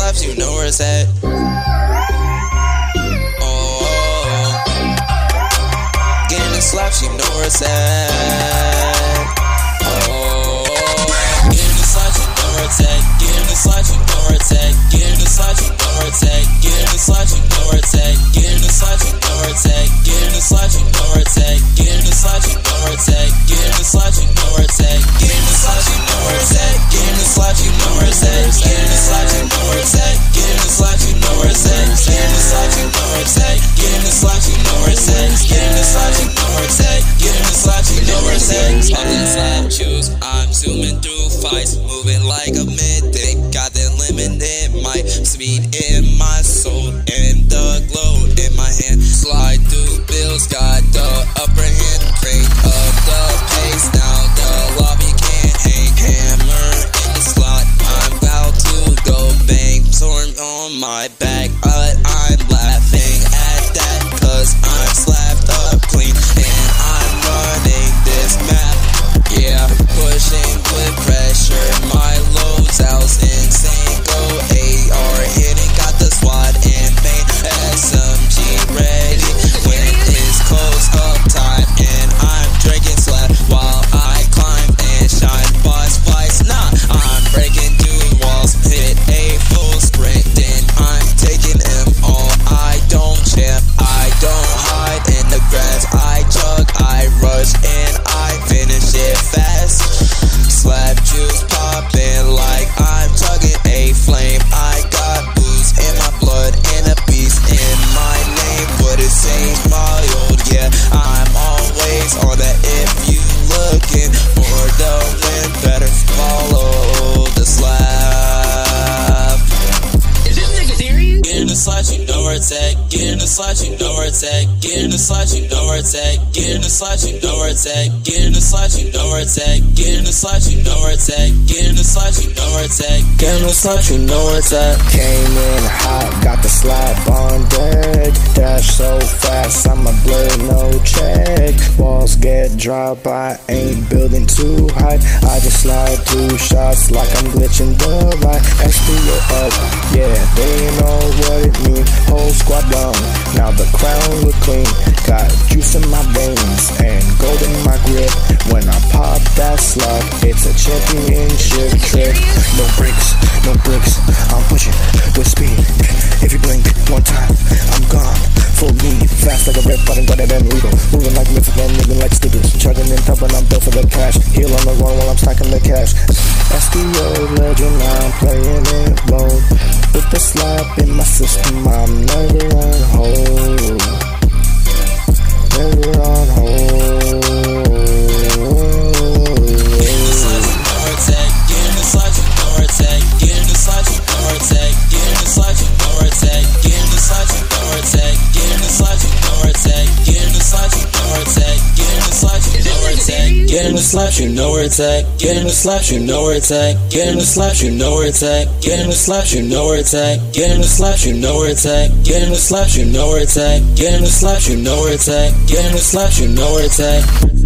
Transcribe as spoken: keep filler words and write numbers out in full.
slaps, you know where it's at. Oh, getting the slaps, you know where it's at. Oh, getting the slaps, you know where it's at. Getting the slaps, you know where it's at. Getting the slaps, you know where it's at. Getting the slaps, you know where it's at. Getting the slaps, you know where it's at. Getting the slaps, you know where it's at. Getting the slaps, you know where it's at. Getting the slaps, you know where it's at. Getting the slaps, you know where it's at. Getting the slaps, you know where it's at. Getting the slaps, you know where it's at. Getting the slaps, you know where it's at. Getting the slaps, you know where it's at. Getting the slaps, you know where it's at. Getting the slaps, you know where it's at. Getting the slaps, you know where it's at. Fucking slap juice, I'm zooming through fights, moving like a midday. Got that limited mic, speed in my soul, and the glow in my hand. Slide through bills, got the upper hand, crank up the pace. Now the lobby can't hang. Hammer in the slot, I'm about to go bang. Storm on my back, but I'm laughing at that, cause I'm slapped up clean, and I'm running this map. Yeah, pushing with pressure, my loads out insane. Go A R hitting, got the squad in pain. S M G ready when it's close up time, and I'm drinking slap while I climb and shine. Boss fights, nah, I'm breaking through walls, hit a full sprint, then I'm taking them all. I don't champ, I don't hide in the grass. I chug, I rush, and I finish it fast. Slap juice popping like I'm chugging a flame. I got booze in my blood and a beast in my name. What it says, mild, yeah, I'm always on that. If you looking for the win, better follow the slap. Is this nigga serious? Getting the slaps, you know where it's at. Getting the slaps, you know where it's at. Getting the slaps, you know where it's at. Getting the slaps, you know where it's at. Getting the slaps, you know where it's at. Getting the slaps, you know where it's at. Getting the slaps, you know where it's at. Getting the slaps, you know where it's at. Came in hot, got the slap on deck. Dash so fast, I'ma blur no check. Walls get dropped, I ain't building too high. I just slide through shots like I'm glitching the light. S P O up, yeah, they know what it means. Whole squad done, now the crown look clean. Got juice in my veins and gold in my grip. When I pop that slug, it's a championship trip. No brakes, no bricks, I'm pushing with speed. If you blink one time, I'm gone. Full lead, fast like a red button, got it and legal. Moving like Memphis, man, moving like stupid. Chugging and thumping, I'm built for the cash. Heel on the run while I'm stacking the cash. S D O legend, I'm playing it low. With the slap in my system, I'm never on hold. Never on hold. Getting the slaps, you know where it's at. Getting the slaps, you know where it's at. Getting the slaps, you know where it's at. Getting the slaps, you know where it's at. Getting the slaps, you know where it's at. Getting the slaps, you know where it's at. Getting the slaps, you know where it's at. Getting the slaps, you know where it's at. Getting the slaps, you know where it's at. Getting the slaps, you know where it's at. Getting the slaps, you know where it's at. Getting the slaps, you know where it's at. Getting the slaps, you know where it's at. Getting the slaps, you know where it's at. Getting the slaps, you know where it's at. Getting the slaps, you know where it's at.